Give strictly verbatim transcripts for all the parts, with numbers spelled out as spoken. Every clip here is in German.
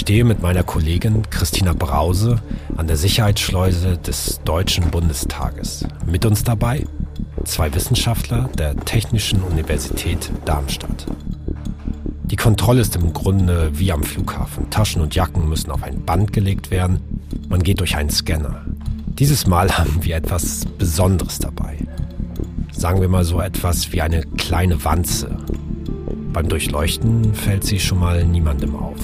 stehe mit meiner Kollegin Christina Brause an der Sicherheitsschleuse des Deutschen Bundestages. Mit uns dabei zwei Wissenschaftler der Technischen Universität Darmstadt. Die Kontrolle ist im Grunde wie am Flughafen. Taschen und Jacken müssen auf ein Band gelegt werden. Man geht durch einen Scanner. Dieses Mal haben wir etwas Besonderes dabei. Sagen wir mal so etwas wie eine kleine Wanze. Beim Durchleuchten fällt sie schon mal niemandem auf.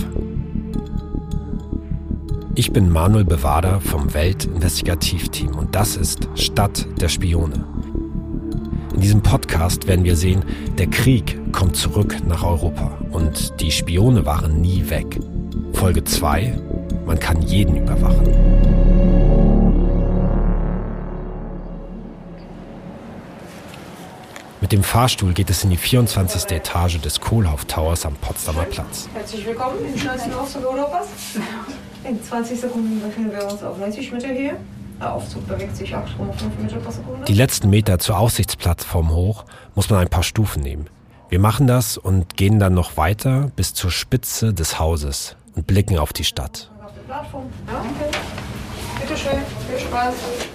Ich bin Manuel Bewader vom Weltinvestigativteam und das ist Stadt der Spione. In diesem Podcast werden wir sehen, der Krieg kommt zurück nach Europa und die Spione waren nie weg. Folge zwei: Man kann jeden überwachen. Mit dem Fahrstuhl geht es in die vierundzwanzigste Etage des Kohlhoff Towers am Potsdamer Platz. Herzlich willkommen im schnellsten Aufzug Europas. In zwanzig Sekunden befinden wir uns auf neunzig Meter Höhe. Der Aufzug bewegt sich acht Komma fünf Meter pro Sekunde. Die letzten Meter zur Aussichtsplattform hoch muss man ein paar Stufen nehmen. Wir machen das und gehen dann noch weiter bis zur Spitze des Hauses und blicken auf die Stadt. Auf der Plattform. Ja, okay. Bitte schön, viel Spaß.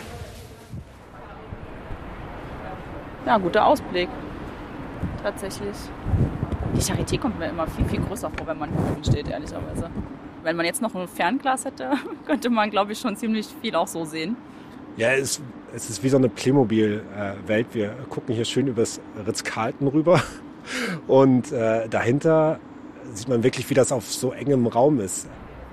Ja, guter Ausblick. Tatsächlich. Die Charité kommt mir immer viel, viel größer vor, wenn man hier oben steht, ehrlicherweise. Wenn man jetzt noch ein Fernglas hätte, könnte man, glaube ich, schon ziemlich viel auch so sehen. Ja, es, es ist wie so eine Playmobil-Welt. Wir gucken hier schön übers Ritz-Carlton rüber. Und äh, dahinter sieht man wirklich, wie das auf so engem Raum ist.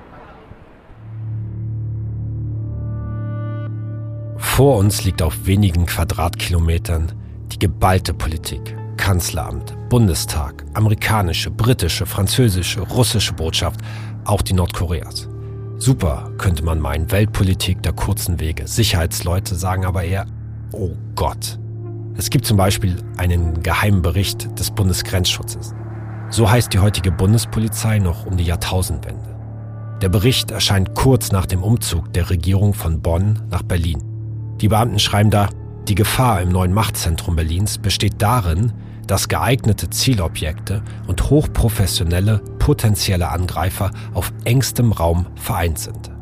Vor uns liegt auf wenigen Quadratkilometern die geballte Politik. Kanzleramt, Bundestag, amerikanische, britische, französische, russische Botschaft, auch die Nordkoreas. Super, könnte man meinen, Weltpolitik der kurzen Wege. Sicherheitsleute sagen aber eher, oh Gott. Es gibt zum Beispiel einen geheimen Bericht des Bundesgrenzschutzes. So heißt die heutige Bundespolizei noch um die Jahrtausendwende. Der Bericht erscheint kurz nach dem Umzug der Regierung von Bonn nach Berlin. Die Beamten schreiben da, die Gefahr im neuen Machtzentrum Berlins besteht darin, dass geeignete Zielobjekte und hochprofessionelle potenzielle Angreifer auf engstem Raum vereint sind.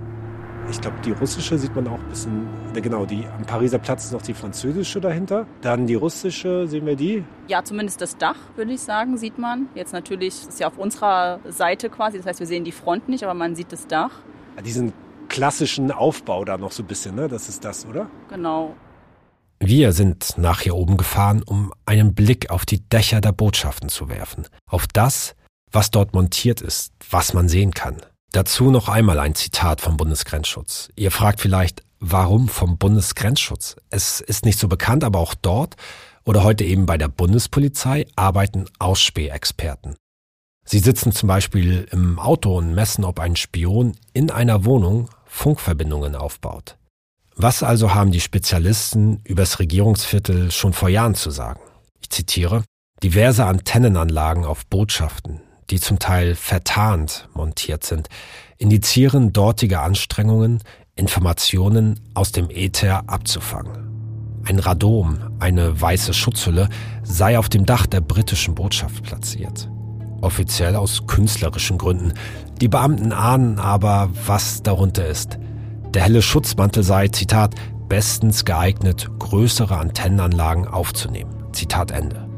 Ich glaube, die russische sieht man auch ein bisschen, genau, die am Pariser Platz ist noch die französische dahinter. Dann die russische, sehen wir die? Ja, zumindest das Dach, würde ich sagen, sieht man. Jetzt natürlich, ist ja auf unserer Seite quasi, das heißt, wir sehen die Front nicht, aber man sieht das Dach. Ja, diesen klassischen Aufbau da noch so ein bisschen, ne? Das ist das, oder? Genau. Wir sind nach hier oben gefahren, um einen Blick auf die Dächer der Botschaften zu werfen. Auf das, was dort montiert ist, was man sehen kann. Dazu noch einmal ein Zitat vom Bundesgrenzschutz. Ihr fragt vielleicht, warum vom Bundesgrenzschutz? Es ist nicht so bekannt, aber auch dort oder heute eben bei der Bundespolizei arbeiten Ausspähexperten. Sie sitzen zum Beispiel im Auto und messen, ob ein Spion in einer Wohnung Funkverbindungen aufbaut. Was also haben die Spezialisten übers Regierungsviertel schon vor Jahren zu sagen? Ich zitiere: Diverse Antennenanlagen auf Botschaften, die zum Teil vertarnt montiert sind, indizieren dortige Anstrengungen, Informationen aus dem Äther abzufangen. Ein Radom, eine weiße Schutzhülle, sei auf dem Dach der britischen Botschaft platziert. Offiziell aus künstlerischen Gründen. Die Beamten ahnen aber, was darunter ist. Der helle Schutzmantel sei, Zitat, bestens geeignet, größere Antennenanlagen aufzunehmen. Zitat Ende.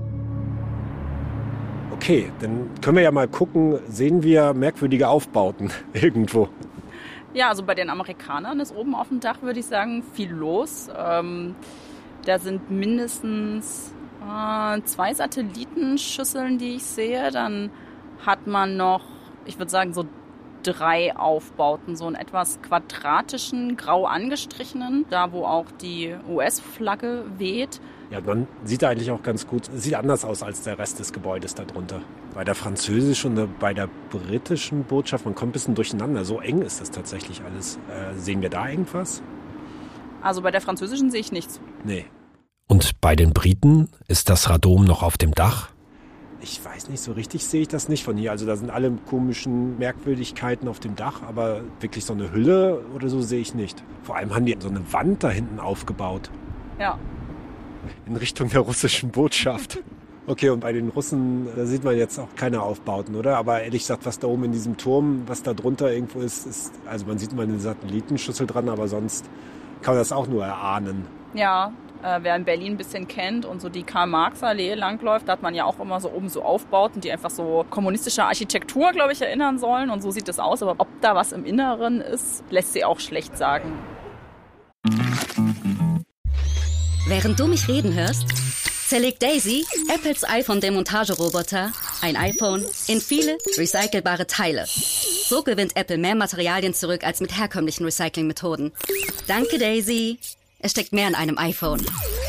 Okay, dann können wir ja mal gucken, sehen wir merkwürdige Aufbauten irgendwo? Ja, also bei den Amerikanern ist oben auf dem Dach, würde ich sagen, viel los. Ähm, da sind mindestens äh, zwei Satellitenschüsseln, die ich sehe. Dann hat man noch, ich würde sagen, so drei Aufbauten, so einen etwas quadratischen, grau angestrichenen, da wo auch die U S-Flagge weht. Ja, man sieht da eigentlich auch ganz gut, sieht anders aus als der Rest des Gebäudes darunter. Bei der französischen und bei der britischen Botschaft, man kommt ein bisschen durcheinander. So eng ist das tatsächlich alles. Äh, sehen wir da irgendwas? Also bei der französischen sehe ich nichts. Nee. Und bei den Briten ist das Radom noch auf dem Dach? Ich weiß nicht, so richtig sehe ich das nicht von hier. Also da sind alle komischen Merkwürdigkeiten auf dem Dach, aber wirklich so eine Hülle oder so sehe ich nicht. Vor allem haben die so eine Wand da hinten aufgebaut. Ja. In Richtung der russischen Botschaft. Okay, und bei den Russen, da sieht man jetzt auch keine Aufbauten, oder? Aber ehrlich gesagt, was da oben in diesem Turm, was da drunter irgendwo ist, ist, also man sieht mal eine Satellitenschüssel dran, aber sonst kann man das auch nur erahnen. Ja, äh, wer in Berlin ein bisschen kennt und so die Karl-Marx-Allee langläuft, da hat man ja auch immer so oben so Aufbauten, die einfach so kommunistische Architektur, glaube ich, erinnern sollen. Und so sieht es aus. Aber ob da was im Inneren ist, lässt sich auch schlecht sagen. Während du mich reden hörst, zerlegt Daisy, Apples iPhone-Demontageroboter, ein iPhone in viele recycelbare Teile. So gewinnt Apple mehr Materialien zurück als mit herkömmlichen Recyclingmethoden. Danke, Daisy. Es steckt mehr in einem iPhone.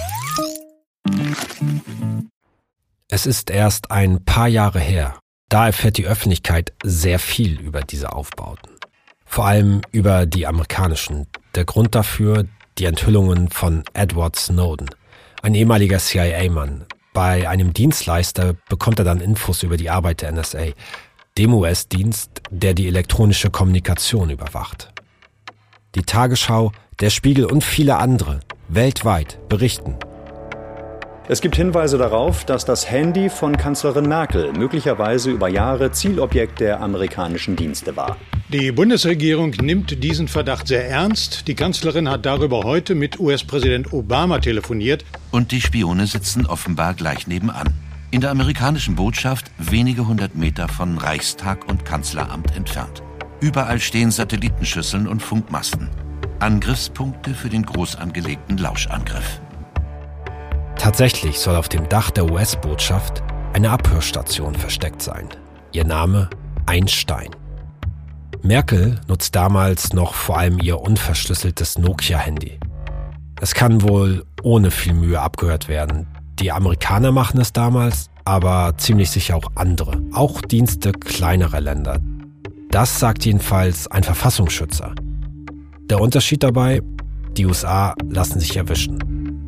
Es ist erst ein paar Jahre her. Da erfährt die Öffentlichkeit sehr viel über diese Aufbauten. Vor allem über die amerikanischen. Der Grund dafür, die Enthüllungen von Edward Snowden, ein ehemaliger C I A-Mann. Bei einem Dienstleister bekommt er dann Infos über die Arbeit der N S A, dem U S-Dienst, der die elektronische Kommunikation überwacht. Die Tagesschau, der Spiegel und viele andere weltweit berichten. Es gibt Hinweise darauf, dass das Handy von Kanzlerin Merkel möglicherweise über Jahre Zielobjekt der amerikanischen Dienste war. Die Bundesregierung nimmt diesen Verdacht sehr ernst. Die Kanzlerin hat darüber heute mit U S-Präsident Obama telefoniert. Und die Spione sitzen offenbar gleich nebenan. In der amerikanischen Botschaft, wenige hundert Meter von Reichstag und Kanzleramt entfernt. Überall stehen Satellitenschüsseln und Funkmasten. Angriffspunkte für den groß angelegten Lauschangriff. Tatsächlich soll auf dem Dach der U S-Botschaft eine Abhörstation versteckt sein. Ihr Name Einstein. Merkel nutzt damals noch vor allem ihr unverschlüsseltes Nokia-Handy. Es kann wohl ohne viel Mühe abgehört werden. Die Amerikaner machen es damals, aber ziemlich sicher auch andere. Auch Dienste kleinerer Länder. Das sagt jedenfalls ein Verfassungsschützer. Der Unterschied dabei, die U S A lassen sich erwischen.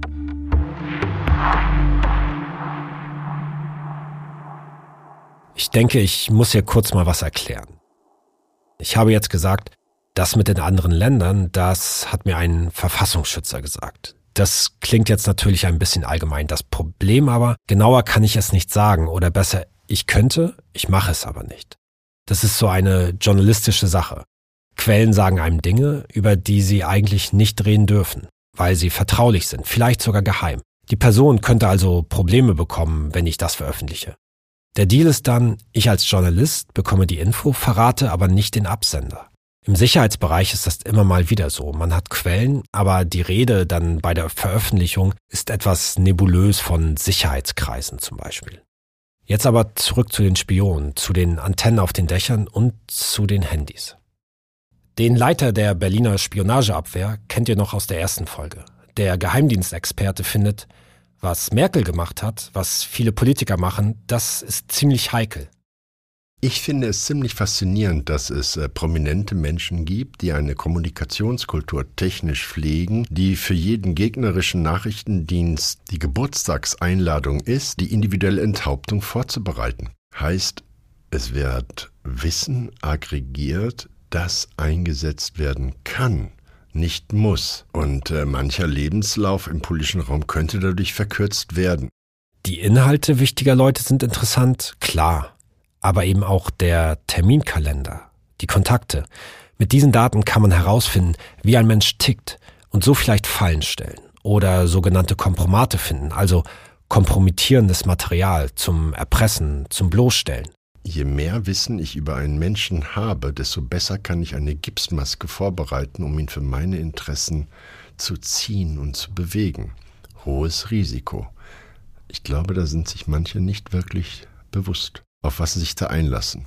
Ich denke, ich muss hier kurz mal was erklären. Ich habe jetzt gesagt, das mit den anderen Ländern, das hat mir ein Verfassungsschützer gesagt. Das klingt jetzt natürlich ein bisschen allgemein. Das Problem aber, genauer kann ich es nicht sagen. Oder besser, ich könnte, ich mache es aber nicht. Das ist so eine journalistische Sache. Quellen sagen einem Dinge, über die sie eigentlich nicht reden dürfen, weil sie vertraulich sind, vielleicht sogar geheim. Die Person könnte also Probleme bekommen, wenn ich das veröffentliche. Der Deal ist dann, ich als Journalist bekomme die Info, verrate aber nicht den Absender. Im Sicherheitsbereich ist das immer mal wieder so. Man hat Quellen, aber die Rede dann bei der Veröffentlichung ist etwas nebulös von Sicherheitskreisen zum Beispiel. Jetzt aber zurück zu den Spionen, zu den Antennen auf den Dächern und zu den Handys. Den Leiter der Berliner Spionageabwehr kennt ihr noch aus der ersten Folge. Der Geheimdienstexperte findet, was Merkel gemacht hat, was viele Politiker machen, das ist ziemlich heikel. Ich finde es ziemlich faszinierend, dass es äh, prominente Menschen gibt, die eine Kommunikationskultur technisch pflegen, die für jeden gegnerischen Nachrichtendienst die Geburtstagseinladung ist, die individuelle Enthauptung vorzubereiten. Heißt, es wird Wissen aggregiert, das eingesetzt werden kann. Nicht muss. Und äh, mancher Lebenslauf im politischen Raum könnte dadurch verkürzt werden. Die Inhalte wichtiger Leute sind interessant, klar. Aber eben auch der Terminkalender, die Kontakte. Mit diesen Daten kann man herausfinden, wie ein Mensch tickt und so vielleicht Fallen stellen oder sogenannte Kompromate finden, also kompromittierendes Material zum Erpressen, zum Bloßstellen. Je mehr Wissen ich über einen Menschen habe, desto besser kann ich eine Gipsmaske vorbereiten, um ihn für meine Interessen zu ziehen und zu bewegen. Hohes Risiko. Ich glaube, da sind sich manche nicht wirklich bewusst, auf was sie sich da einlassen.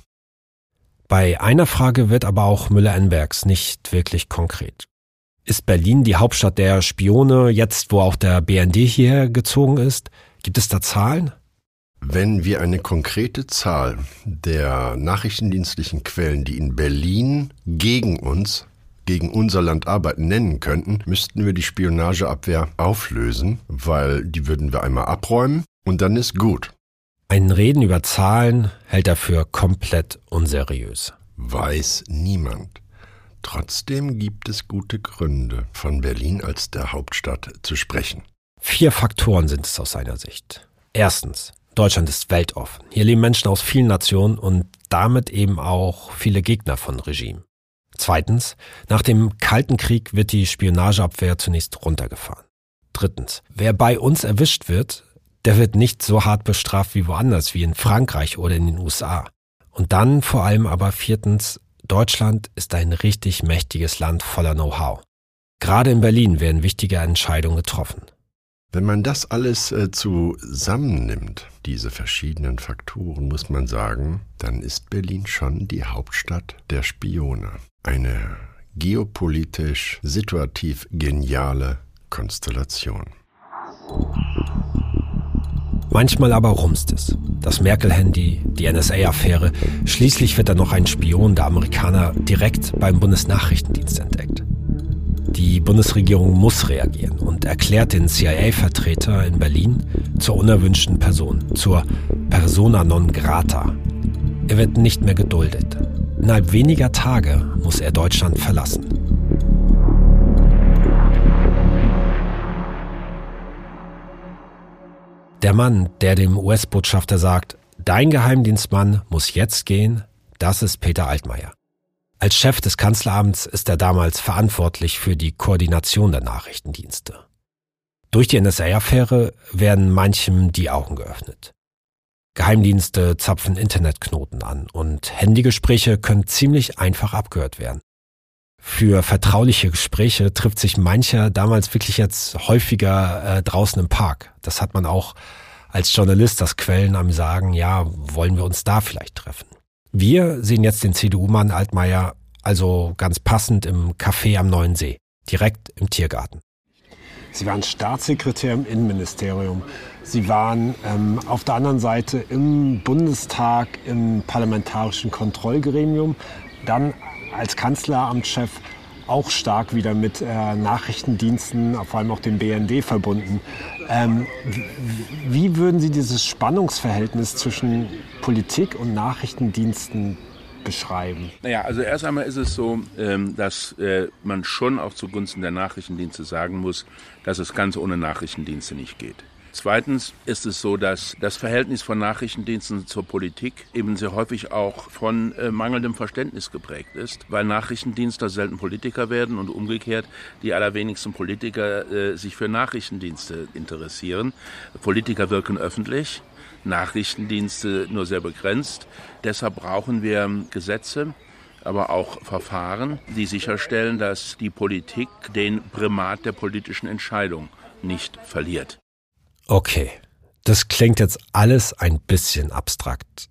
Bei einer Frage wird aber auch Müller-Enbergs nicht wirklich konkret. Ist Berlin die Hauptstadt der Spione, jetzt wo auch der B N D hierher gezogen ist? Gibt es da Zahlen? Wenn wir eine konkrete Zahl der nachrichtendienstlichen Quellen, die in Berlin gegen uns, gegen unser Land arbeiten, nennen könnten, müssten wir die Spionageabwehr auflösen, weil die würden wir einmal abräumen und dann ist gut. Ein Reden über Zahlen hält er für komplett unseriös. Weiß niemand. Trotzdem gibt es gute Gründe, von Berlin als der Hauptstadt zu sprechen. Vier Faktoren sind es aus seiner Sicht. Erstens, Deutschland ist weltoffen. Hier leben Menschen aus vielen Nationen und damit eben auch viele Gegner von Regimen. Zweitens, nach dem Kalten Krieg wird die Spionageabwehr zunächst runtergefahren. Drittens, wer bei uns erwischt wird, der wird nicht so hart bestraft wie woanders, wie in Frankreich oder in den U S A. Und dann vor allem aber viertens, Deutschland ist ein richtig mächtiges Land voller Know-how. Gerade in Berlin werden wichtige Entscheidungen getroffen. Wenn man das alles äh, zusammennimmt, diese verschiedenen Faktoren, muss man sagen, dann ist Berlin schon die Hauptstadt der Spione. Eine geopolitisch situativ geniale Konstellation. Manchmal aber rumst es. Das Merkel-Handy, die N S A-Affäre, schließlich wird dann noch ein Spion der Amerikaner direkt beim Bundesnachrichtendienst entdeckt. Die Bundesregierung muss reagieren und erklärt den C I A-Vertreter in Berlin zur unerwünschten Person, zur Persona non grata. Er wird nicht mehr geduldet. Innerhalb weniger Tage muss er Deutschland verlassen. Der Mann, der dem U S-Botschafter sagt, dein Geheimdienstmann muss jetzt gehen, das ist Peter Altmaier. Als Chef des Kanzleramts ist er damals verantwortlich für die Koordination der Nachrichtendienste. Durch die N S A-Affäre werden manchem die Augen geöffnet. Geheimdienste zapfen Internetknoten an und Handygespräche können ziemlich einfach abgehört werden. Für vertrauliche Gespräche trifft sich mancher damals wirklich jetzt häufiger äh, draußen im Park. Das hat man auch als Journalist, das Quellen am sagen, ja, wollen wir uns da vielleicht treffen. Wir sehen jetzt den C D U-Mann Altmaier also ganz passend im Café am Neuen See, direkt im Tiergarten. Sie waren Staatssekretär im Innenministerium. Sie waren ähm, auf der anderen Seite im Bundestag im parlamentarischen Kontrollgremium. Dann als Kanzleramtschef auch stark wieder mit äh, Nachrichtendiensten, vor allem auch dem B N D verbunden. Ähm, wie würden Sie dieses Spannungsverhältnis zwischen Politik und Nachrichtendiensten beschreiben? Naja, also erst einmal ist es so, ähm, dass äh, man schon auch zugunsten der Nachrichtendienste sagen muss, dass es ganz ohne Nachrichtendienste nicht geht. Zweitens ist es so, dass das Verhältnis von Nachrichtendiensten zur Politik eben sehr häufig auch von äh, mangelndem Verständnis geprägt ist, weil Nachrichtendienste selten Politiker werden und umgekehrt die allerwenigsten Politiker äh, sich für Nachrichtendienste interessieren. Politiker wirken öffentlich, Nachrichtendienste nur sehr begrenzt. Deshalb brauchen wir Gesetze, aber auch Verfahren, die sicherstellen, dass die Politik den Primat der politischen Entscheidung nicht verliert. Okay, das klingt jetzt alles ein bisschen abstrakt,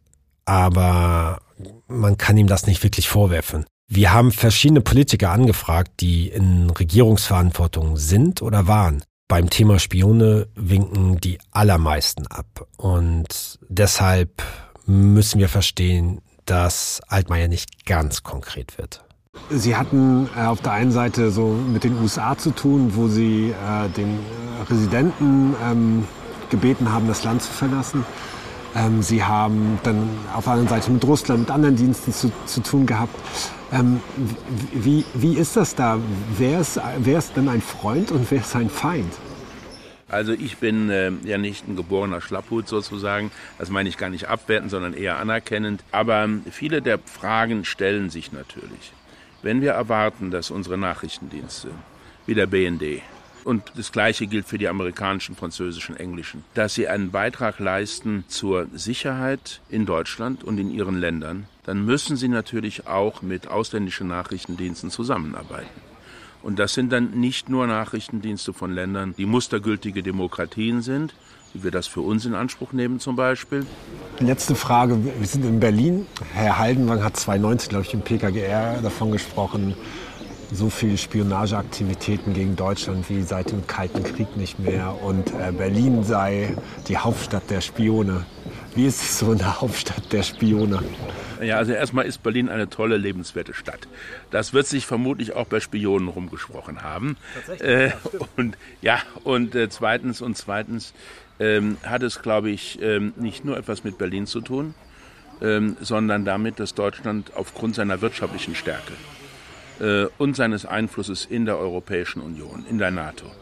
aber man kann ihm das nicht wirklich vorwerfen. Wir haben verschiedene Politiker angefragt, die in Regierungsverantwortung sind oder waren. Beim Thema Spione winken die allermeisten ab und deshalb müssen wir verstehen, dass Altmaier nicht ganz konkret wird. Sie hatten äh, auf der einen Seite so mit den U S A zu tun, wo Sie äh, den Residenten ähm, gebeten haben, das Land zu verlassen. Ähm, Sie haben dann auf der anderen Seite mit Russland, mit anderen Diensten zu, zu tun gehabt. Ähm, wie, wie ist das da? Wer ist, wer ist denn ein Freund und wer ist ein Feind? Also ich bin äh, ja nicht ein geborener Schlapphut sozusagen, das meine ich gar nicht abwertend, sondern eher anerkennend. Aber viele der Fragen stellen sich natürlich. Wenn wir erwarten, dass unsere Nachrichtendienste, wie der B N D, und das Gleiche gilt für die amerikanischen, französischen, englischen, dass sie einen Beitrag leisten zur Sicherheit in Deutschland und in ihren Ländern, dann müssen sie natürlich auch mit ausländischen Nachrichtendiensten zusammenarbeiten. Und das sind dann nicht nur Nachrichtendienste von Ländern, die mustergültige Demokratien sind, wie wir das für uns in Anspruch nehmen zum Beispiel. Letzte Frage, wir sind in Berlin. Herr Haldenwang hat zweitausendneunzehn, glaube ich, im P K G R davon gesprochen, so viele Spionageaktivitäten gegen Deutschland wie seit dem Kalten Krieg nicht mehr. Und äh, Berlin sei die Hauptstadt der Spione. Wie ist es so in der Hauptstadt der Spione? Ja, also erstmal ist Berlin eine tolle, lebenswerte Stadt. Das wird sich vermutlich auch bei Spionen rumgesprochen haben. Tatsächlich, äh, ja, und ja, und äh, zweitens und zweitens ähm, hat es, glaube ich, ähm, nicht nur etwas mit Berlin zu tun, ähm, sondern damit, dass Deutschland aufgrund seiner wirtschaftlichen Stärke äh, und seines Einflusses in der Europäischen Union, in der NATO,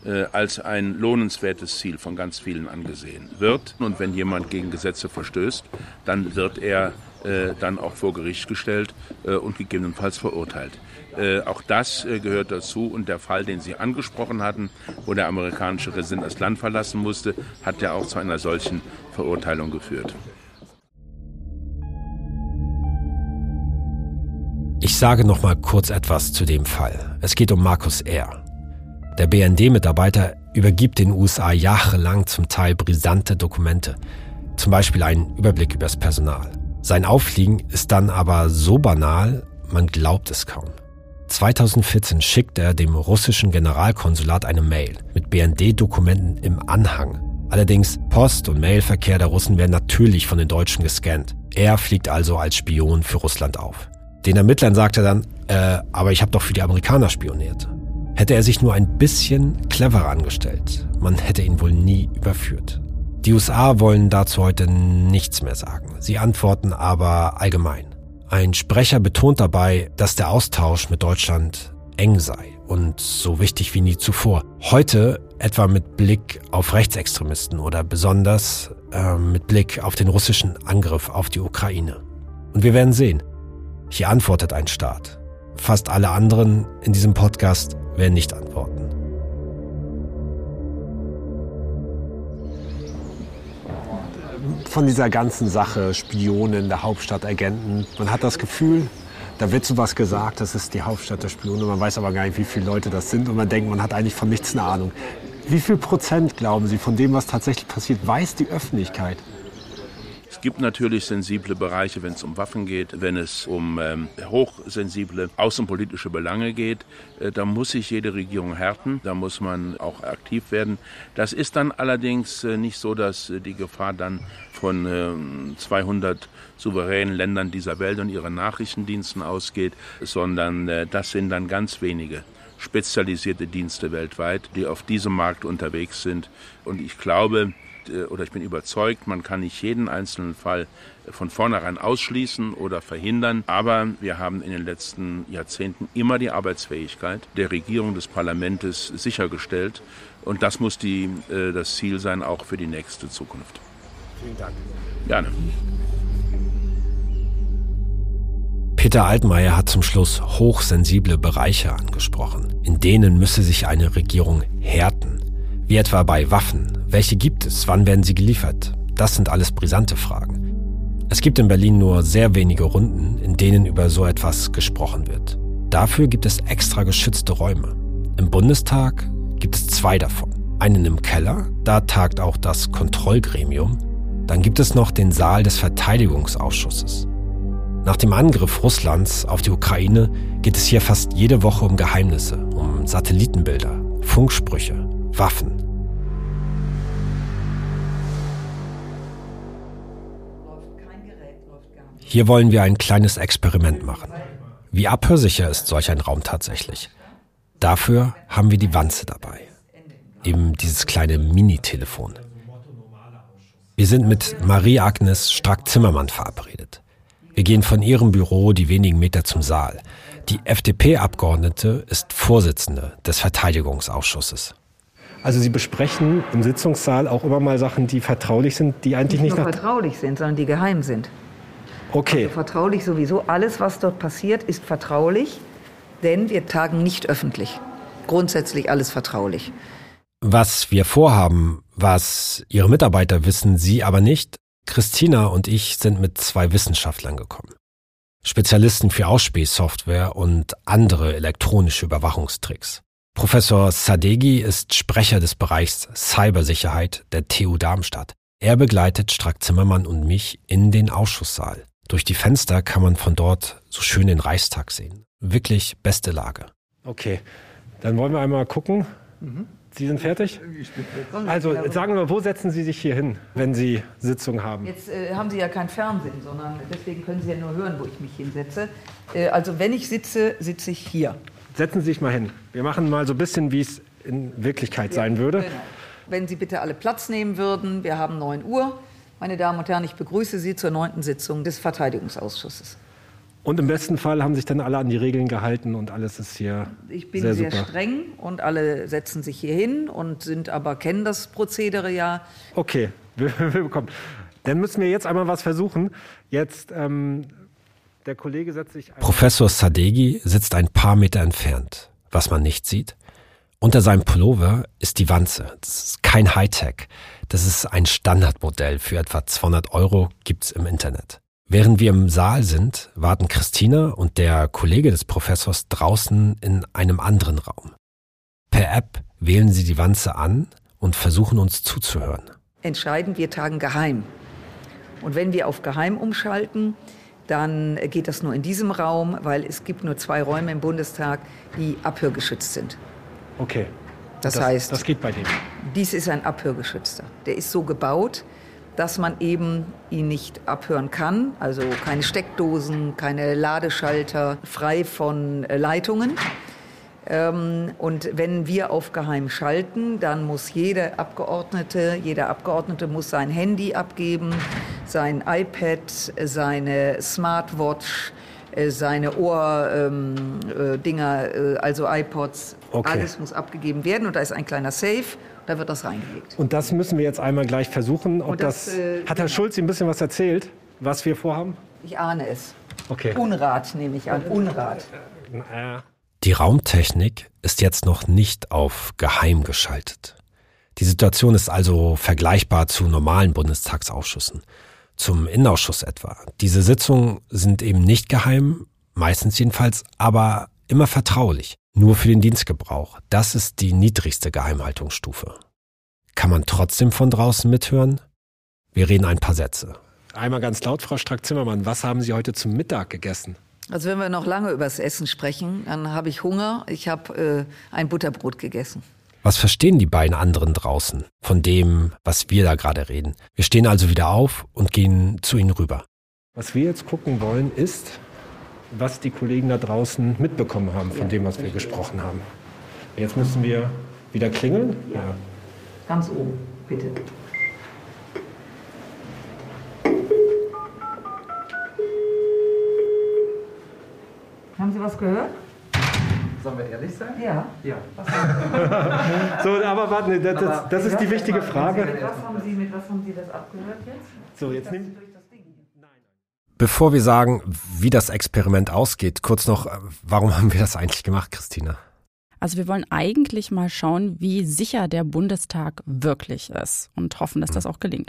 äh, als ein lohnenswertes Ziel von ganz vielen angesehen wird. Und wenn jemand gegen Gesetze verstößt, dann wird er äh, dann auch vor Gericht gestellt äh, und gegebenenfalls verurteilt. Äh, auch das äh, gehört dazu. Und der Fall, den Sie angesprochen hatten, wo der amerikanische Präsident das Land verlassen musste, hat ja auch zu einer solchen Verurteilung geführt. Ich sage noch mal kurz etwas zu dem Fall. Es geht um Markus R. Der B N D-Mitarbeiter übergibt den U S A jahrelang zum Teil brisante Dokumente, zum Beispiel einen Überblick über das Personal. Sein Auffliegen ist dann aber so banal, man glaubt es kaum. zweitausendvierzehn schickt er dem russischen Generalkonsulat eine Mail mit B N D-Dokumenten im Anhang. Allerdings Post- und Mailverkehr der Russen werden natürlich von den Deutschen gescannt. Er fliegt also als Spion für Russland auf. Den Ermittlern sagt er dann, äh, aber ich habe doch für die Amerikaner spioniert. Hätte er sich nur ein bisschen cleverer angestellt, man hätte ihn wohl nie überführt. Die U S A wollen dazu heute nichts mehr sagen. Sie antworten aber allgemein. Ein Sprecher betont dabei, dass der Austausch mit Deutschland eng sei und so wichtig wie nie zuvor. Heute etwa mit Blick auf Rechtsextremisten oder besonders äh, mit Blick auf den russischen Angriff auf die Ukraine. Und wir werden sehen. Hier antwortet ein Staat. Fast alle anderen in diesem Podcast werden nicht antworten. Von dieser ganzen Sache, Spione in der Hauptstadt, Agenten, man hat das Gefühl, da wird sowas gesagt, das ist die Hauptstadt der Spione, man weiß aber gar nicht, wie viele Leute das sind und man denkt, man hat eigentlich von nichts eine Ahnung. Wie viel Prozent, glauben Sie, von dem, was tatsächlich passiert, weiß die Öffentlichkeit? Es gibt natürlich sensible Bereiche, wenn es um Waffen geht, wenn es um ähm, hochsensible außenpolitische Belange geht. Äh, da muss sich jede Regierung härten, da muss man auch aktiv werden. Das ist dann allerdings äh, nicht so, dass äh, die Gefahr dann von äh, zweihundert souveränen Ländern dieser Welt und ihren Nachrichtendiensten ausgeht, sondern äh, das sind dann ganz wenige spezialisierte Dienste weltweit, die auf diesem Markt unterwegs sind. Und ich glaube, oder ich bin überzeugt, man kann nicht jeden einzelnen Fall von vornherein ausschließen oder verhindern. Aber wir haben in den letzten Jahrzehnten immer die Arbeitsfähigkeit der Regierung, des Parlaments sichergestellt. Und das muss die, äh, das Ziel sein, auch für die nächste Zukunft. Vielen Dank. Gerne. Peter Altmaier hat zum Schluss hochsensible Bereiche angesprochen. In denen müsse sich eine Regierung härten. Wie etwa bei Waffen. Welche gibt es? Wann werden sie geliefert? Das sind alles brisante Fragen. Es gibt in Berlin nur sehr wenige Runden, in denen über so etwas gesprochen wird. Dafür gibt es extra geschützte Räume. Im Bundestag gibt es zwei davon. Einen im Keller, da tagt auch das Kontrollgremium. Dann gibt es noch den Saal des Verteidigungsausschusses. Nach dem Angriff Russlands auf die Ukraine geht es hier fast jede Woche um Geheimnisse, um Satellitenbilder, Funksprüche, Waffen. Hier wollen wir ein kleines Experiment machen. Wie abhörsicher ist solch ein Raum tatsächlich? Dafür haben wir die Wanze dabei. Eben dieses kleine Mini-Telefon. Wir sind mit Marie-Agnes Strack-Zimmermann verabredet. Wir gehen von ihrem Büro die wenigen Meter zum Saal. Die F D P-Abgeordnete ist Vorsitzende des Verteidigungsausschusses. Also Sie besprechen im Sitzungssaal auch immer mal Sachen, die vertraulich sind, die eigentlich nicht, nicht nur nach... vertraulich sind, sondern die geheim sind. Okay. Also vertraulich sowieso. Alles, was dort passiert, ist vertraulich, denn wir tagen nicht öffentlich. Grundsätzlich alles vertraulich. Was wir vorhaben, was Ihre Mitarbeiter wissen, Sie aber nicht. Christina und ich sind mit zwei Wissenschaftlern gekommen. Spezialisten für Ausspähsoftware und andere elektronische Überwachungstricks. Professor Sadeghi ist Sprecher des Bereichs Cybersicherheit der T U Darmstadt. Er begleitet Strack-Zimmermann und mich in den Ausschusssaal. Durch die Fenster kann man von dort so schön den Reichstag sehen. Wirklich beste Lage. Okay, dann wollen wir einmal gucken. Mhm. Sie sind fertig? Also sagen wir, wo setzen Sie sich hier hin, wenn Sie Sitzung haben? Jetzt äh, haben Sie ja kein Fernsehen, sondern deswegen können Sie ja nur hören, wo ich mich hinsetze. Äh, also wenn ich sitze, sitze ich hier. Setzen Sie sich mal hin. Wir machen mal so ein bisschen, wie es in Wirklichkeit ja, sein würde. Genau. Wenn Sie bitte alle Platz nehmen würden. Wir haben neun Uhr. Meine Damen und Herren, ich begrüße Sie zur neunten Sitzung des Verteidigungsausschusses. Und im besten Fall haben sich dann alle an die Regeln gehalten und alles ist hier Ich bin sehr, sehr super. streng und alle setzen sich hier hin und sind aber kennen das Prozedere ja. Okay, wir, wir bekommen. Dann müssen wir jetzt einmal was versuchen. Jetzt, ähm, der Kollege setzt sich... Professor Sadeghi sitzt ein paar Meter entfernt. Was man nicht sieht: unter seinem Pullover ist die Wanze. Das ist kein Hightech. Das ist ein Standardmodell. Für etwa zweihundert Euro gibt's im Internet. Während wir im Saal sind, warten Christina und der Kollege des Professors draußen in einem anderen Raum. Per App wählen sie die Wanze an und versuchen uns zuzuhören. Entscheiden wir tagen geheim. Und wenn wir auf geheim umschalten, dann geht das nur in diesem Raum, weil es gibt nur zwei Räume im Bundestag, die abhörgeschützt sind. Okay. Das, das heißt, das geht bei dem. Dies ist ein abhörgeschützter. Der ist so gebaut, dass man eben ihn nicht abhören kann. Also keine Steckdosen, keine Ladeschalter, frei von Leitungen. Und wenn wir auf Geheim schalten, dann muss jeder Abgeordnete, jeder Abgeordnete muss sein Handy abgeben, sein iPad, seine Smartwatch, seine Ohrdinger, ähm, also iPods. Okay. Alles muss abgegeben werden und da ist ein kleiner Safe. Da wird das reingelegt. Und das müssen wir jetzt einmal gleich versuchen. Ob das, das, äh, hat Herr Schulz ein bisschen was erzählt, was wir vorhaben? Ich ahne es. Okay. Unrat nehme ich an. Unrat. Die Raumtechnik ist jetzt noch nicht auf geheim geschaltet. Die Situation ist also vergleichbar zu normalen Bundestagsausschüssen. Zum Innenausschuss etwa. Diese Sitzungen sind eben nicht geheim, meistens jedenfalls, aber immer vertraulich. Nur für den Dienstgebrauch. Das ist die niedrigste Geheimhaltungsstufe. Kann man trotzdem von draußen mithören? Wir reden ein paar Sätze. Einmal ganz laut, Frau Strack-Zimmermann, was haben Sie heute zum Mittag gegessen? Also wenn wir noch lange über das Essen sprechen, dann habe ich Hunger. Ich habe äh, ein Butterbrot gegessen. Was verstehen die beiden anderen draußen von dem, was wir da gerade reden? Wir stehen also wieder auf und gehen zu ihnen rüber. Was wir jetzt gucken wollen, ist, was die Kollegen da draußen mitbekommen haben von ja, dem, was wir gesprochen haben. Jetzt müssen wir wieder klingeln. Ja. Ja. Ganz oben, bitte. Haben Sie was gehört? Sollen wir ehrlich sein? Ja. Ja. So, aber warte, das, das, das ist die wichtige Frage. Mit was haben Sie, mit was haben Sie das abgehört jetzt? So, jetzt nehmen Bevor wir sagen, wie das Experiment ausgeht, kurz noch, warum haben wir das eigentlich gemacht, Christina? Also wir wollen eigentlich mal schauen, wie sicher der Bundestag wirklich ist und hoffen, dass das auch gelingt.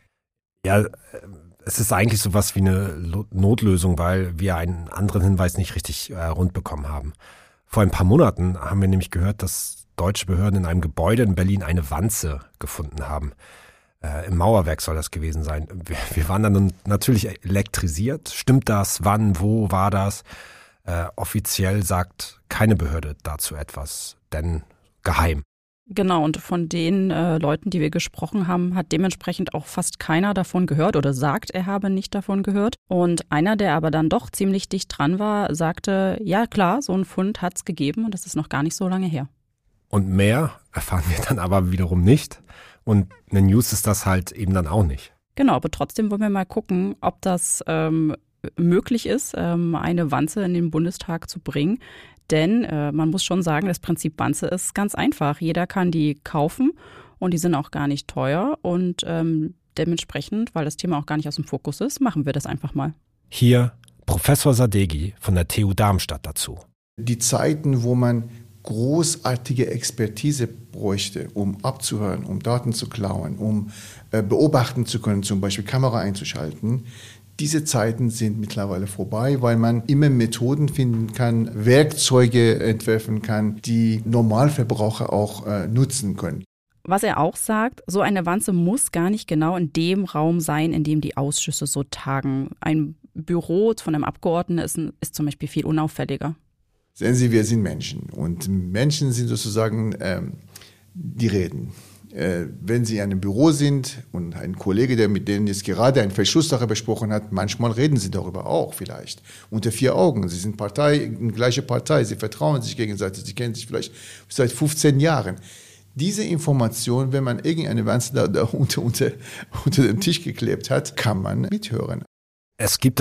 Ja, es ist eigentlich sowas wie eine Notlösung, weil wir einen anderen Hinweis nicht richtig äh, rund bekommen haben. Vor ein paar Monaten haben wir nämlich gehört, dass deutsche Behörden in einem Gebäude in Berlin eine Wanze gefunden haben. Äh, Im Mauerwerk soll das gewesen sein. Wir, wir waren dann natürlich elektrisiert. Stimmt das? Wann? Wo war das? Äh, offiziell sagt keine Behörde dazu etwas, denn geheim. Genau, und von den äh, Leuten, die wir gesprochen haben, hat dementsprechend auch fast keiner davon gehört oder sagt, er habe nicht davon gehört. Und einer, der aber dann doch ziemlich dicht dran war, sagte, ja klar, so einen Fund hat es gegeben und das ist noch gar nicht so lange her. Und mehr erfahren wir dann aber wiederum nicht. Und eine News ist das halt eben dann auch nicht. Genau, aber trotzdem wollen wir mal gucken, ob das ähm, möglich ist, ähm, eine Wanze in den Bundestag zu bringen. Denn äh, man muss schon sagen, das Prinzip Wanze ist ganz einfach. Jeder kann die kaufen und die sind auch gar nicht teuer. Und ähm, dementsprechend, weil das Thema auch gar nicht aus dem Fokus ist, machen wir das einfach mal. Hier Professor Sadeghi von der T U Darmstadt dazu. Die Zeiten, wo man großartige Expertise bräuchte, um abzuhören, um Daten zu klauen, um äh, beobachten zu können, zum Beispiel Kamera einzuschalten, diese Zeiten sind mittlerweile vorbei, weil man immer Methoden finden kann, Werkzeuge entwerfen kann, die Normalverbraucher auch äh, nutzen können. Was er auch sagt, so eine Wanze muss gar nicht genau in dem Raum sein, in dem die Ausschüsse so tagen. Ein Büro von einem Abgeordneten ist, ist zum Beispiel viel unauffälliger. Sehen Sie, wir sind Menschen und Menschen sind sozusagen ähm, die reden. Äh, wenn Sie in einem Büro sind und ein Kollege, der mit denen jetzt gerade eine Verschlusssache besprochen hat, manchmal reden Sie darüber auch vielleicht. Unter vier Augen. Sie sind Partei, eine gleiche Partei, Sie vertrauen sich gegenseitig, Sie kennen sich vielleicht seit fünfzehn Jahren. Diese Information, wenn man irgendeine Wanze da, da unter, unter, unter dem Tisch geklebt hat, kann man mithören. Es gibt da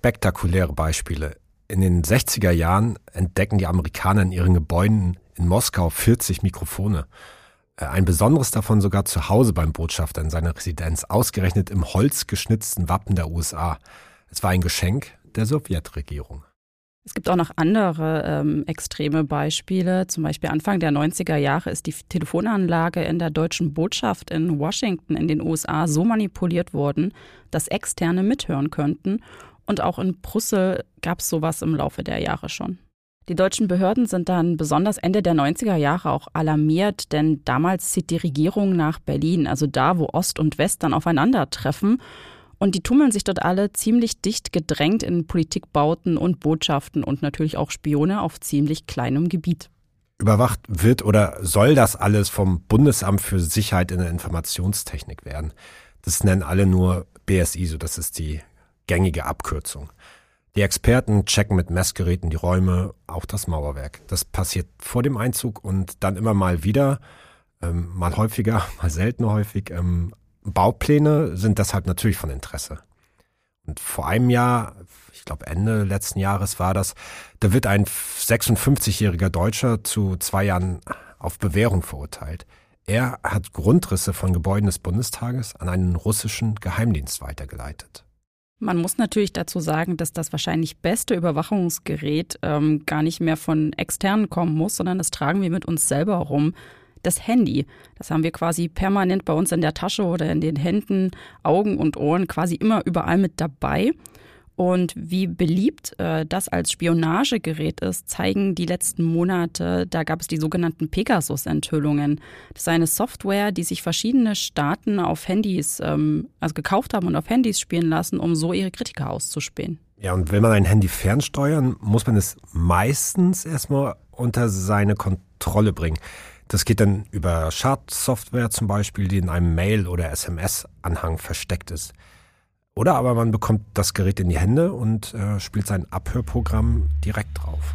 spektakuläre Beispiele. In den sechziger Jahren entdecken die Amerikaner in ihren Gebäuden in Moskau vierzig Mikrofone. Ein besonderes davon sogar zu Hause beim Botschafter in seiner Residenz, ausgerechnet im holzgeschnitzten Wappen der U S A. Es war ein Geschenk der Sowjetregierung. Es gibt auch noch andere ähm, extreme Beispiele. Zum Beispiel Anfang der neunziger Jahre ist die Telefonanlage in der deutschen Botschaft in Washington in den U S A so manipuliert worden, dass Externe mithören könnten. Und auch in Brüssel gab es sowas im Laufe der Jahre schon. Die deutschen Behörden sind dann besonders Ende der neunziger Jahre auch alarmiert, denn damals zieht die Regierung nach Berlin, also da, wo Ost und West dann aufeinandertreffen. Und die tummeln sich dort alle ziemlich dicht gedrängt in Politikbauten und Botschaften und natürlich auch Spione auf ziemlich kleinem Gebiet. Überwacht wird oder soll das alles vom Bundesamt für Sicherheit in der Informationstechnik werden. Das nennen alle nur B S I, so das ist die gängige Abkürzung. Die Experten checken mit Messgeräten die Räume, auch das Mauerwerk. Das passiert vor dem Einzug und dann immer mal wieder, ähm, mal häufiger, mal seltener häufig. Ähm, Baupläne sind deshalb natürlich von Interesse. Und vor einem Jahr, ich glaube Ende letzten Jahres war das, da wird ein sechsundfünfzigjähriger Deutscher zu zwei Jahren auf Bewährung verurteilt. Er hat Grundrisse von Gebäuden des Bundestages an einen russischen Geheimdienst weitergeleitet. Man muss natürlich dazu sagen, dass das wahrscheinlich beste Überwachungsgerät ähm, gar nicht mehr von Externen kommen muss, sondern das tragen wir mit uns selber rum. Das Handy, das haben wir quasi permanent bei uns in der Tasche oder in den Händen, Augen und Ohren quasi immer überall mit dabei. Und wie beliebt äh, das als Spionagegerät ist, zeigen die letzten Monate. Da gab es die sogenannten Pegasus-Enthüllungen. Das ist eine Software, die sich verschiedene Staaten auf Handys, ähm, also gekauft haben und auf Handys spielen lassen, um so ihre Kritiker auszuspähen. Ja, und will man ein Handy fernsteuern, muss man es meistens erstmal unter seine Kontrolle bringen. Das geht dann über Schadsoftware zum Beispiel, die in einem Mail- oder S M S-Anhang versteckt ist. Oder aber man bekommt das Gerät in die Hände und äh, spielt sein Abhörprogramm direkt drauf.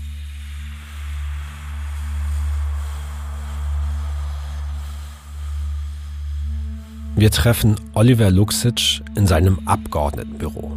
Wir treffen Oliver Luksic in seinem Abgeordnetenbüro.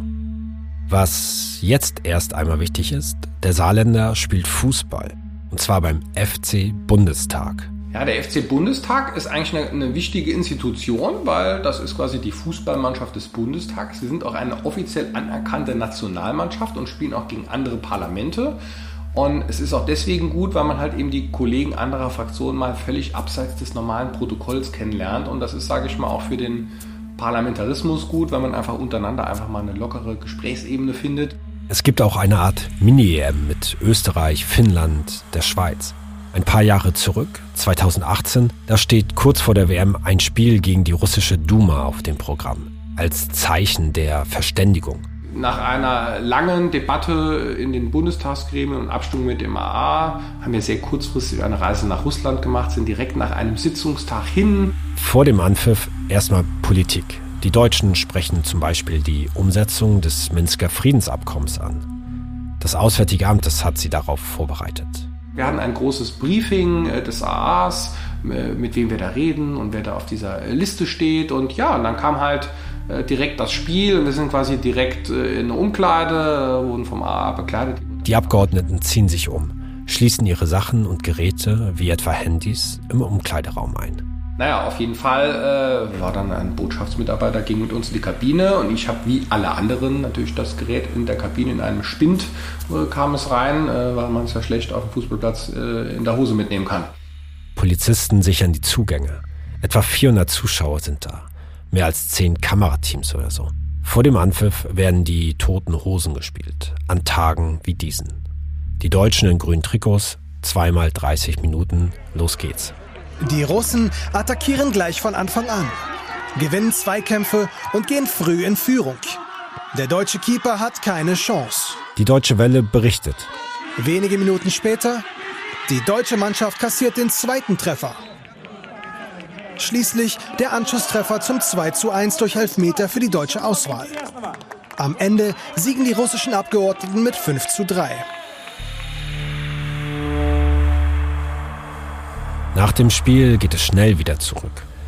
Was jetzt erst einmal wichtig ist, der Saarländer spielt Fußball. Und zwar beim F C Bundestag. Ja, der F C Bundestag ist eigentlich eine, eine wichtige Institution, weil das ist quasi die Fußballmannschaft des Bundestags. Sie sind auch eine offiziell anerkannte Nationalmannschaft und spielen auch gegen andere Parlamente. Und es ist auch deswegen gut, weil man halt eben die Kollegen anderer Fraktionen mal völlig abseits des normalen Protokolls kennenlernt. Und das ist, sage ich mal, auch für den Parlamentarismus gut, weil man einfach untereinander einfach mal eine lockere Gesprächsebene findet. Es gibt auch eine Art Mini-E M mit Österreich, Finnland, der Schweiz. Ein paar Jahre zurück, zweitausendachtzehn, da steht kurz vor der W M ein Spiel gegen die russische Duma auf dem Programm, als Zeichen der Verständigung. Nach einer langen Debatte in den Bundestagsgremien und Abstimmung mit dem A A haben wir sehr kurzfristig eine Reise nach Russland gemacht, sind direkt nach einem Sitzungstag hin. Vor dem Anpfiff erstmal Politik. Die Deutschen sprechen zum Beispiel die Umsetzung des Minsker Friedensabkommens an. Das Auswärtige Amt, das hat sie darauf vorbereitet. Wir hatten ein großes Briefing des A As, mit wem wir da reden und wer da auf dieser Liste steht. Und ja, und dann kam halt direkt das Spiel. Wir sind quasi direkt in eine Umkleide, wurden vom A A bekleidet. Die Abgeordneten ziehen sich um, schließen ihre Sachen und Geräte, wie etwa Handys, im Umkleideraum ein. Naja, auf jeden Fall äh, war dann ein Botschaftsmitarbeiter, ging mit uns in die Kabine und ich habe wie alle anderen natürlich das Gerät in der Kabine in einem Spind äh, kam es rein, äh, weil man es ja schlecht auf dem Fußballplatz äh, in der Hose mitnehmen kann. Polizisten sichern die Zugänge. Etwa vierhundert Zuschauer sind da. Mehr als zehn Kamerateams oder so. Vor dem Anpfiff werden die Toten Hosen gespielt. An Tagen wie diesen. Die Deutschen in grünen Trikots, zweimal dreißig Minuten, los geht's. Die Russen attackieren gleich von Anfang an, gewinnen Zweikämpfe und gehen früh in Führung. Der deutsche Keeper hat keine Chance. Die Deutsche Welle berichtet. Wenige Minuten später, die deutsche Mannschaft kassiert den zweiten Treffer. Schließlich der Anschlusstreffer zum zwei zu eins durch Elfmeter für die deutsche Auswahl. Am Ende siegen die russischen Abgeordneten mit fünf zu drei. Nach dem Spiel geht es schnell wieder zurück.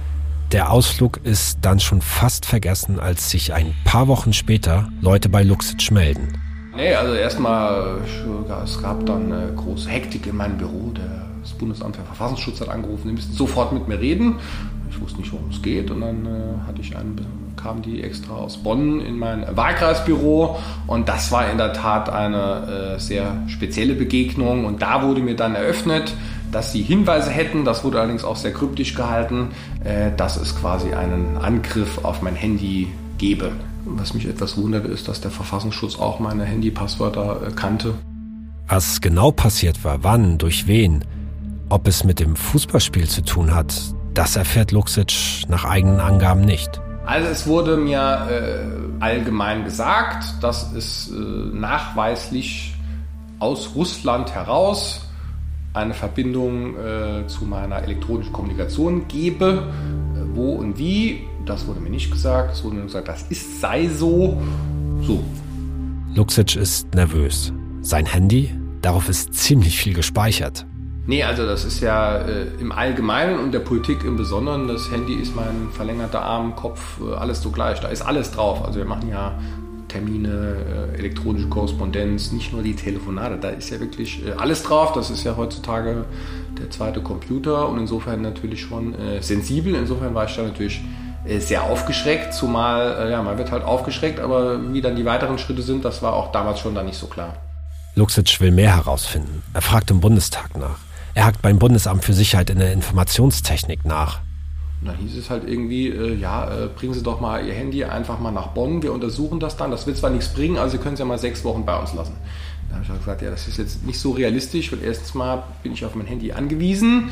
Der Ausflug ist dann schon fast vergessen, als sich ein paar Wochen später Leute bei Luksic melden. Nee, also erstmal, es gab dann eine große Hektik in meinem Büro. Das Bundesamt für Verfassungsschutz hat angerufen, die müssten sofort mit mir reden. Ich wusste nicht, worum es geht. Und dann äh, hatte ich einen, kamen die extra aus Bonn in mein Wahlkreisbüro. Und das war in der Tat eine äh, sehr spezielle Begegnung. Und da wurde mir dann eröffnet, dass sie Hinweise hätten, das wurde allerdings auch sehr kryptisch gehalten, äh, dass es quasi einen Angriff auf mein Handy gebe. Was mich etwas wundert, ist, dass der Verfassungsschutz auch meine Handypasswörter äh, kannte. Was genau passiert war, wann, durch wen, ob es mit dem Fußballspiel zu tun hat, das erfährt Luksic nach eigenen Angaben nicht. Also es wurde mir äh, allgemein gesagt, dass es äh, nachweislich aus Russland heraus eine Verbindung äh, zu meiner elektronischen Kommunikation gebe. Äh, wo und wie, das wurde mir nicht gesagt. Es wurde mir gesagt, das ist, sei so. So. Luksic ist nervös. Sein Handy, darauf ist ziemlich viel gespeichert. Nee, also das ist ja äh, im Allgemeinen und der Politik im Besonderen. Das Handy ist mein verlängerter Arm, Kopf, äh, alles so gleich. Da ist alles drauf. Also wir machen ja Termine, äh, elektronische Korrespondenz, nicht nur die Telefonate. Da ist ja wirklich äh, alles drauf. Das ist ja heutzutage der zweite Computer und insofern natürlich schon äh, sensibel. Insofern war ich da natürlich äh, sehr aufgeschreckt, zumal, äh, ja, man wird halt aufgeschreckt, aber wie dann die weiteren Schritte sind, das war auch damals schon da nicht so klar. Luksic will mehr herausfinden. Er fragt im Bundestag nach. Er hakt beim Bundesamt für Sicherheit in der Informationstechnik nach. Und dann hieß es halt irgendwie, äh, ja, äh, bringen Sie doch mal Ihr Handy einfach mal nach Bonn, wir untersuchen das dann. Das wird zwar nichts bringen, also Sie können es ja mal sechs Wochen bei uns lassen. Dann habe ich auch gesagt, ja, das ist jetzt nicht so realistisch, weil erstens mal bin ich auf mein Handy angewiesen.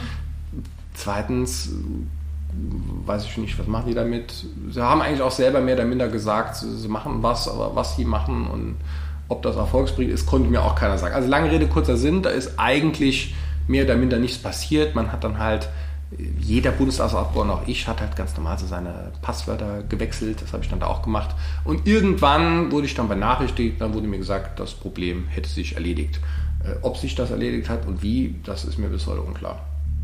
Zweitens äh, weiß ich nicht, was machen die damit. Sie haben eigentlich auch selber mehr oder minder gesagt, sie, sie machen was, aber was sie machen und ob das erfolgsbringend ist, konnte mir auch keiner sagen. Also lange Rede, kurzer Sinn, da ist eigentlich mehr oder minder nichts passiert. Man hat dann halt, jeder Bundestagsabgeordnete, auch ich, hat halt ganz normal so seine Passwörter gewechselt. Das habe ich dann da auch gemacht. Und irgendwann wurde ich dann benachrichtigt, dann wurde mir gesagt, das Problem hätte sich erledigt. Äh, ob sich das erledigt hat und wie, das ist mir bis heute unklar.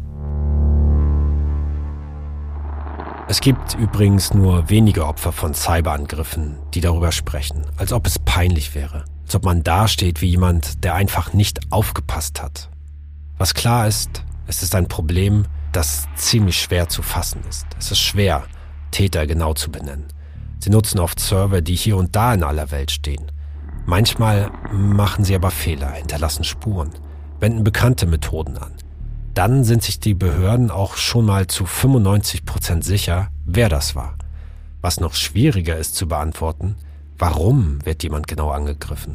Es gibt übrigens nur wenige Opfer von Cyberangriffen, die darüber sprechen, als ob es peinlich wäre. Als ob man dasteht wie jemand, der einfach nicht aufgepasst hat. Was klar ist, es ist ein Problem, das ziemlich schwer zu fassen ist. Es ist schwer, Täter genau zu benennen. Sie nutzen oft Server, die hier und da in aller Welt stehen. Manchmal machen sie aber Fehler, hinterlassen Spuren, wenden bekannte Methoden an. Dann sind sich die Behörden auch schon mal zu fünfundneunzig Prozent sicher, wer das war. Was noch schwieriger ist zu beantworten, warum wird jemand genau angegriffen?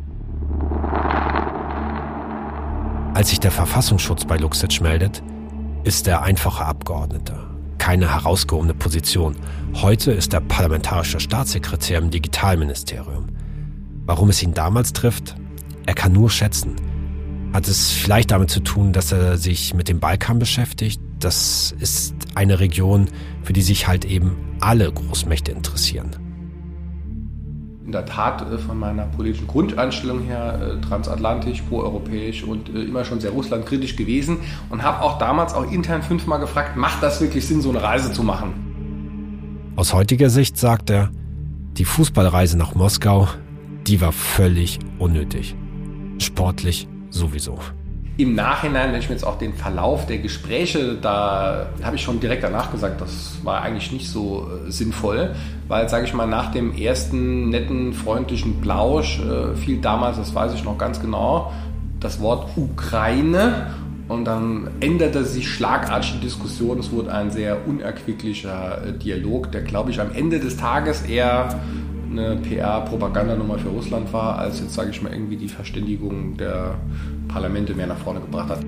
Als sich der Verfassungsschutz bei Luksic meldet, ist er einfacher Abgeordneter. Keine herausgehobene Position. Heute ist er parlamentarischer Staatssekretär im Digitalministerium. Warum es ihn damals trifft? Er kann nur schätzen. Hat es vielleicht damit zu tun, dass er sich mit dem Balkan beschäftigt? Das ist eine Region, für die sich halt eben alle Großmächte interessieren. In der Tat von meiner politischen Grundeinstellung her transatlantisch, proeuropäisch und immer schon sehr russlandkritisch gewesen und habe auch damals auch intern fünfmal gefragt, macht das wirklich Sinn, so eine Reise zu machen? Aus heutiger Sicht sagt er, die Fußballreise nach Moskau, die war völlig unnötig. Sportlich sowieso. Im Nachhinein, wenn ich mir jetzt auch den Verlauf der Gespräche, da habe ich schon direkt danach gesagt, das war eigentlich nicht so äh, sinnvoll, weil, sage ich mal, nach dem ersten netten, freundlichen Plausch äh, fiel damals, das weiß ich noch ganz genau, das Wort Ukraine und dann änderte sich schlagartig die Diskussion. Es wurde ein sehr unerquicklicher äh, Dialog, der, glaube ich, am Ende des Tages eher eine P R-Propagandanummer für Russland war, als jetzt, sage ich mal, irgendwie die Verständigung der Parlamente mehr nach vorne gebracht hat.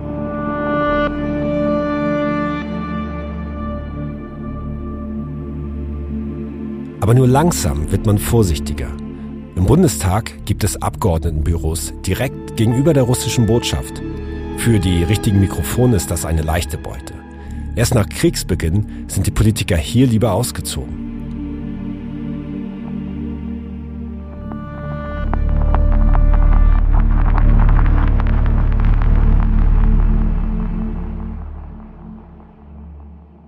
Aber nur langsam wird man vorsichtiger. Im Bundestag gibt es Abgeordnetenbüros direkt gegenüber der russischen Botschaft. Für die richtigen Mikrofone ist das eine leichte Beute. Erst nach Kriegsbeginn sind die Politiker hier lieber ausgezogen.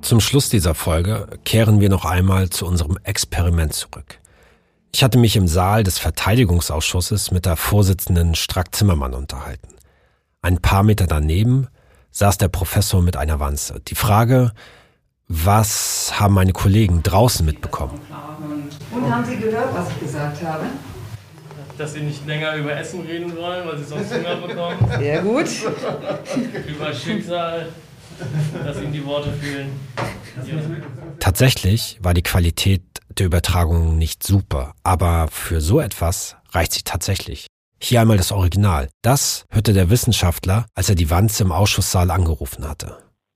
Zum Schluss dieser Folge kehren wir noch einmal zu unserem Experiment zurück. Ich hatte mich im Saal des Verteidigungsausschusses mit der Vorsitzenden Strack-Zimmermann unterhalten. Ein paar Meter daneben saß der Professor mit einer Wanze. Die Frage, was haben meine Kollegen draußen mitbekommen? Und haben Sie gehört, was ich gesagt habe? Dass Sie nicht länger über Essen reden wollen, weil Sie sonst Hunger bekommen. Sehr gut. Über Schicksal, dass Ihnen die Worte fehlen. Ja. Tatsächlich war die Qualität der Übertragung nicht super, aber für so etwas reicht sie tatsächlich. Hier einmal das Original. Das hörte der Wissenschaftler, als er die Wanze im Ausschusssaal angerufen hatte.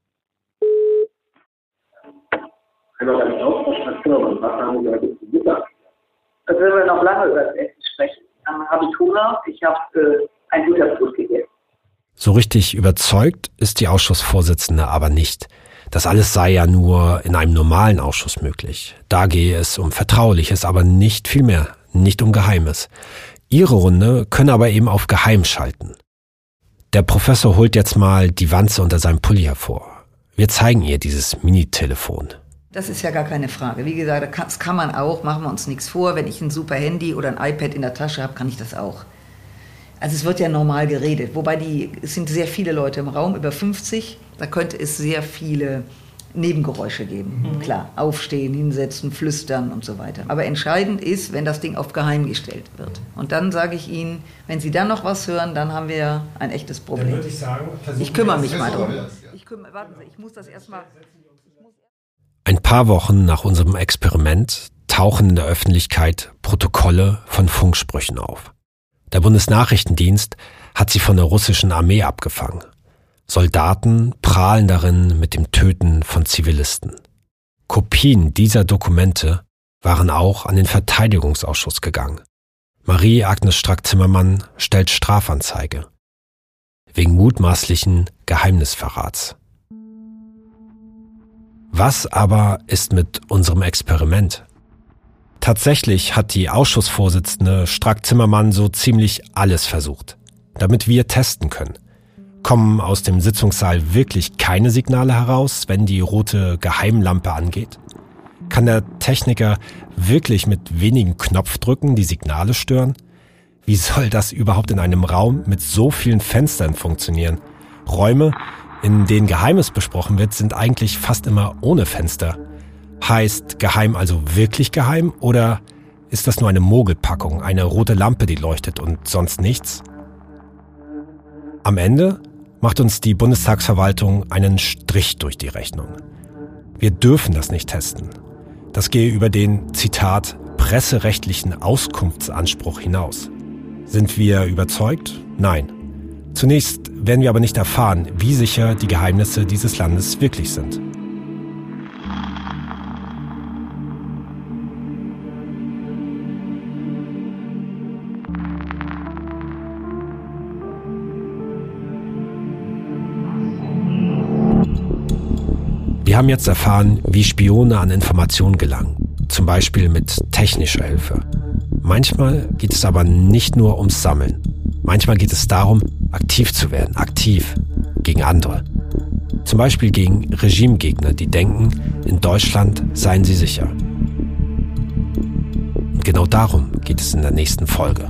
Also wenn wir noch lange über das Essen sprechen, dann habe ich Hunger, ich habe äh, ein Butterbrot gegessen. So richtig überzeugt ist die Ausschussvorsitzende aber nicht. Das alles sei ja nur in einem normalen Ausschuss möglich. Da gehe es um Vertrauliches, aber nicht viel mehr, nicht um Geheimes. Ihre Runde könne aber eben auf Geheim schalten. Der Professor holt jetzt mal die Wanze unter seinem Pulli hervor. Wir zeigen ihr dieses Mini-Telefon. Das ist ja gar keine Frage. Wie gesagt, das kann man auch, machen wir uns nichts vor. Wenn ich ein super Handy oder ein iPad in der Tasche habe, kann ich das auch. Also es wird ja normal geredet. Wobei die, es sind sehr viele Leute im Raum, über fünfzig. Da könnte es sehr viele Nebengeräusche geben. Mhm. Klar, aufstehen, hinsetzen, flüstern und so weiter. Aber entscheidend ist, wenn das Ding auf Geheim gestellt wird. Und dann sage ich Ihnen, wenn Sie dann noch was hören, dann haben wir ein echtes Problem. Dann würde ich sagen, ich kümmere mich mal drum. Ich kümmere, warten Sie, ich muss das erstmal... Ein paar Wochen nach unserem Experiment tauchen in der Öffentlichkeit Protokolle von Funksprüchen auf. Der Bundesnachrichtendienst hat sie von der russischen Armee abgefangen. Soldaten prahlen darin mit dem Töten von Zivilisten. Kopien dieser Dokumente waren auch an den Verteidigungsausschuss gegangen. Marie-Agnes Strack-Zimmermann stellt Strafanzeige wegen mutmaßlichen Geheimnisverrats. Was aber ist mit unserem Experiment? Tatsächlich hat die Ausschussvorsitzende Strack-Zimmermann so ziemlich alles versucht, damit wir testen können. Kommen aus dem Sitzungssaal wirklich keine Signale heraus, wenn die rote Geheimlampe angeht? Kann der Techniker wirklich mit wenigen Knopfdrücken die Signale stören? Wie soll das überhaupt in einem Raum mit so vielen Fenstern funktionieren? Räume, in denen Geheimes besprochen wird, sind eigentlich fast immer ohne Fenster. Heißt geheim also wirklich geheim oder ist das nur eine Mogelpackung, eine rote Lampe, die leuchtet und sonst nichts? Am Ende macht uns die Bundestagsverwaltung einen Strich durch die Rechnung. Wir dürfen das nicht testen. Das gehe über den, Zitat, presserechtlichen Auskunftsanspruch hinaus. Sind wir überzeugt? Nein. Zunächst werden wir aber nicht erfahren, wie sicher die Geheimnisse dieses Landes wirklich sind. Wir haben jetzt erfahren, wie Spione an Informationen gelangen, zum Beispiel mit technischer Hilfe. Manchmal geht es aber nicht nur ums Sammeln. Manchmal geht es darum, aktiv zu werden, aktiv gegen andere. Zum Beispiel gegen Regimegegner, die denken, in Deutschland seien sie sicher. Und genau darum geht es in der nächsten Folge.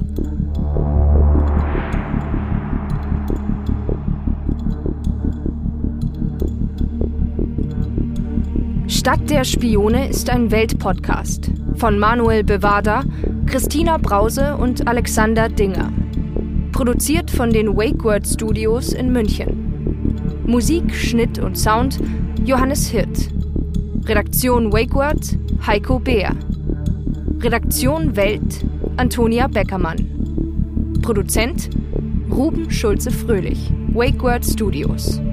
Stadt der Spione ist ein Weltpodcast von Manuel Bevada, Christina Brause und Alexander Dinger. Produziert von den WakeWord Studios in München. Musik, Schnitt und Sound Johannes Hirt. Redaktion WakeWord Heiko Beer. Redaktion Welt Antonia Beckermann. Produzent Ruben Schulze-Fröhlich, WakeWord Studios.